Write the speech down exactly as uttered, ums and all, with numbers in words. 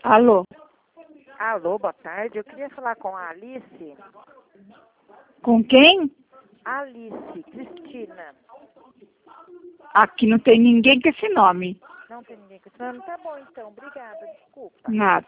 Alô? Alô, boa tarde. Eu queria falar com a Alice. Com quem? Alice, Cristina. Aqui não tem ninguém com esse nome. Não tem ninguém com esse nome? Tá bom, então. Obrigada. Desculpa. Nada.